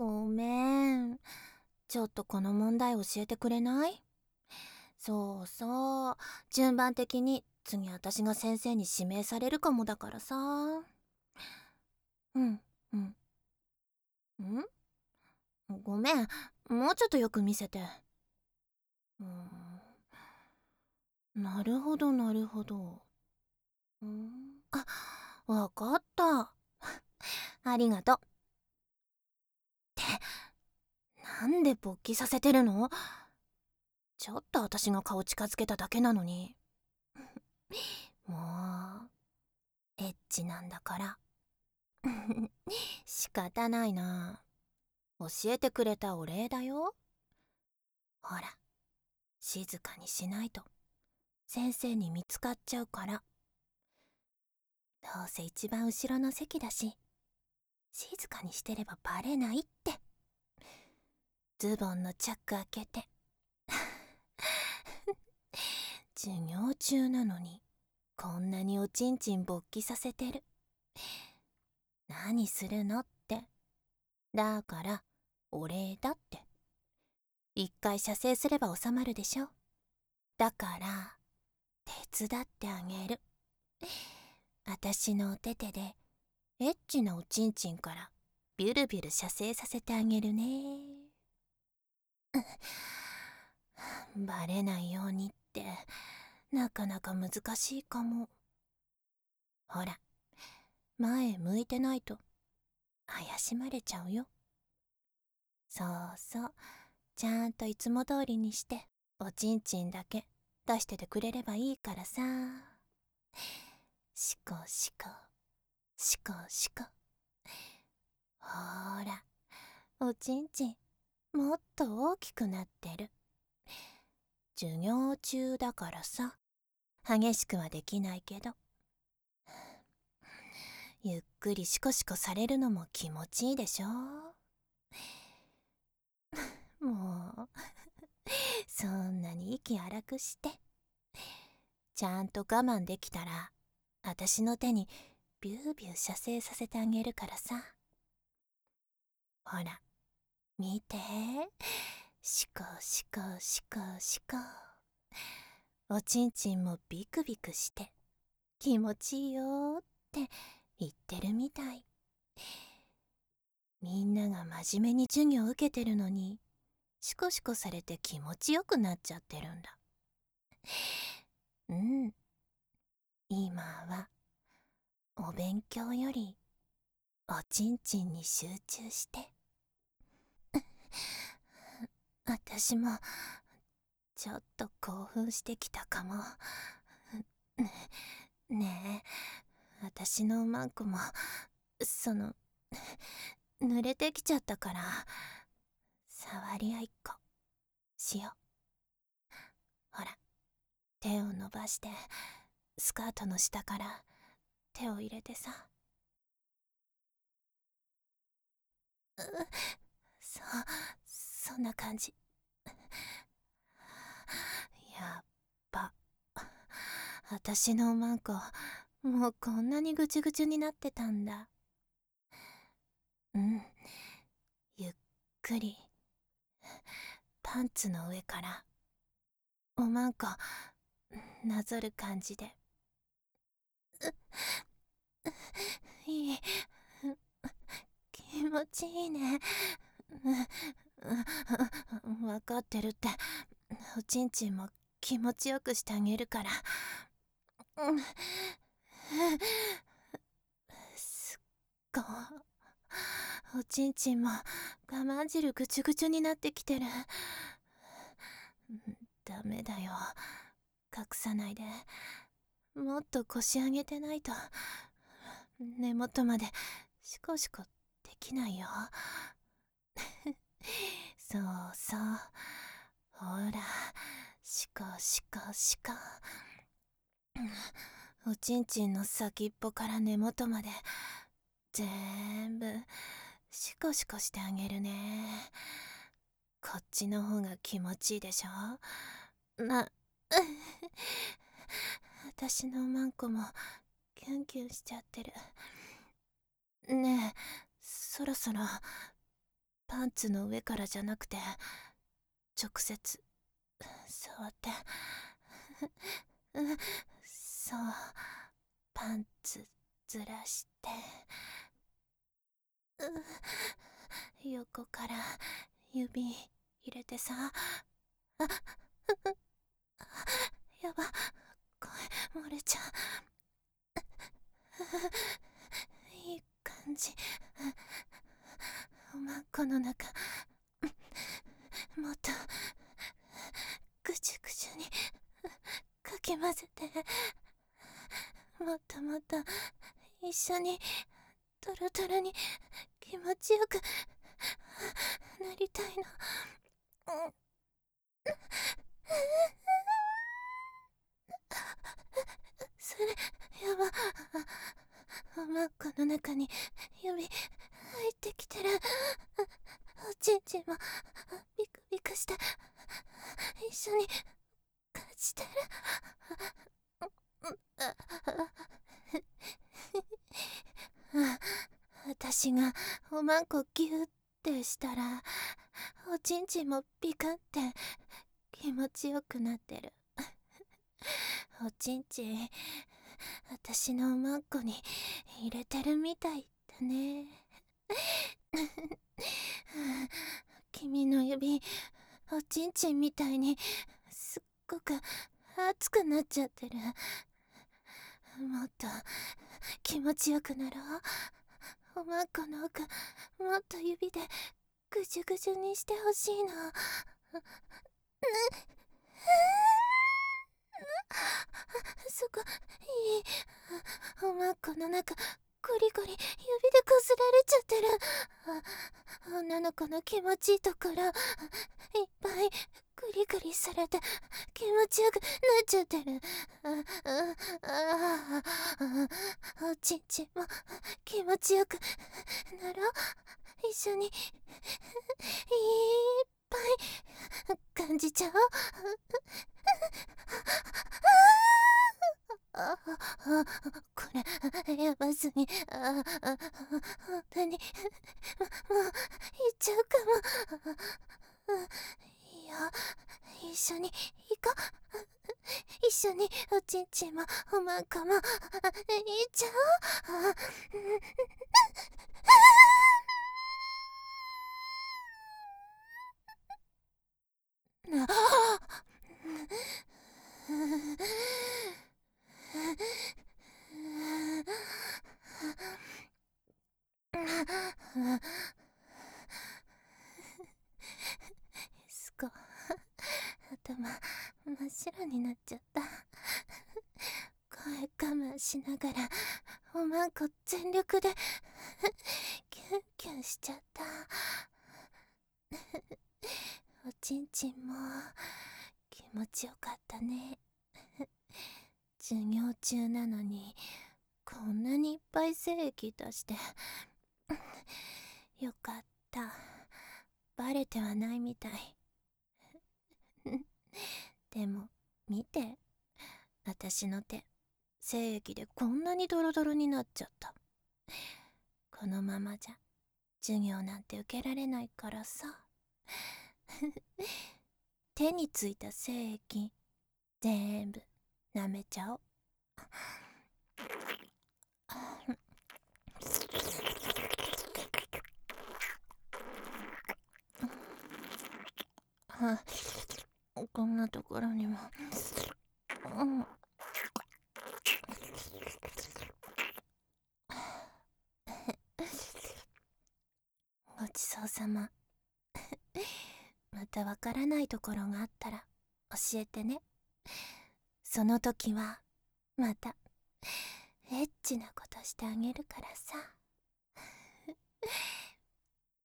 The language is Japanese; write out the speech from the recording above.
ごめん。ちょっとこの問題教えてくれない？そうそう。順番的に次私が先生に指名されるかもだからさ。うん、うん。ごめん。もうちょっとよく見せて。なるほど、なるほど。あ、わかった。ありがとう。なんで勃起させてるの？ちょっと私が顔近づけただけなのに。もう、エッチなんだから。仕方ないな。教えてくれたお礼だよ。ほら、静かにしないと先生に見つかっちゃうから。どうせ一番後ろの席だし、静かにしてればバレないって。ズボンのチャック開けて。授業中なのにこんなにおちんちん勃起させてる。何するのって。だからお礼だって。一回射精すれば収まるでしょ。だから手伝ってあげる。私のお手手でエッチなおちんちんからビュルビュル射精させてあげるね。バレないようにってなかなか難しいかも。ほら、前向いてないと怪しまれちゃうよ。そうそう、ちゃんといつも通りにしておちんちんだけ出しててくれればいいからさ。シコシコシコシコ。ほーら、おちんちんもっと大きくなってる。授業中だからさ、激しくはできないけど、ゆっくりシコシコされるのも気持ちいいでしょ。もうそんなに息荒くして、ちゃんと我慢できたら私の手にビュービュー射精させてあげるからさ。ほら見て、シコシコシコシコ。おちんちんもビクビクして気持ちいいよーって言ってるみたい。みんなが真面目に授業受けてるのにシコシコされて気持ちよくなっちゃってるんだ。うん、今はお勉強よりおちんちんに集中して。私もちょっと興奮してきたかも。ねえ、私のマンコも濡れてきちゃったから触り合いっこしよう。ほら、手を伸ばしてスカートの下から手を入れてさ。そう、そんな感じ。やっば、私のマンコもうこんなにぐちゅぐちゅになってたんだ。うん、ゆっくりパンツの上からおまんこなぞる感じで。いい、気持ちいいね。分かってるって。おちんちんも気持ちよくしてあげるから。すっごい、おちんちんも我慢汁ぐちゅぐちゅになってきてる。ダメだよ、隠さないで。もっと腰上げてないと根元までシコシコできないよ。そうそう、ほら、シコシコシコ。おちんちんの先っぽから根元まで全部シコシコしてあげるね。こっちの方が気持ちいいでしょ。私のマンコもキュンキュンしちゃってる。ねえ、そろそろパンツの上からじゃなくて直接触ってそう、パンツずらして横から指入れてさ。やば、声漏れちゃう。いい感じ。おまんこの中もっとぐちゅぐちゅにかき混ぜて、もっともっと一緒にトロトロに気持ちよくなりたいの。それやば、おまんこの中に指入ってきてる。おちんちんもビクビクして一緒に感じてる。私がおまんこギュッてしたらおちんちんもビクって気持ちよくなってる。おちんちん私のおまんこに入れてるみたいだね。君の指おちんちんみたいにすっごく熱くなっちゃってる。もっと気持ちよくなろう。おまんこの奥もっと指でぐじゅぐじゅにしてほしいの。そこいい。おまんこの中ゴリゴリ指でこすられちゃってる。女の子の気持ちいいところいっぱいグリグリされて気持ちよくなっちゃってる。おちんちんも気持ちよくなろう。一緒にいっぱい感じちゃおう。これやばすぎ。本当にもう行っちゃうかも。いいよ、一緒に行こう。一緒におちんちんもおまんこも行っちゃおう。すこ、頭真っ白になっちゃった。声我慢しながらおまんこ全力でキュンキュンしちゃった。おちんちんも気持ちよかったね。授業中なのにこんなにいっぱい精液出してよかった。バレてはないみたい。でも見て、私の手精液でこんなにドロドロになっちゃった。このままじゃ授業なんて受けられないからさ。手についた精液全部舐めちゃおう。こんなところにも。ごちそうさま。またわからないところがあったら教えてね。その時はまたエッチなことしてあげるからさ。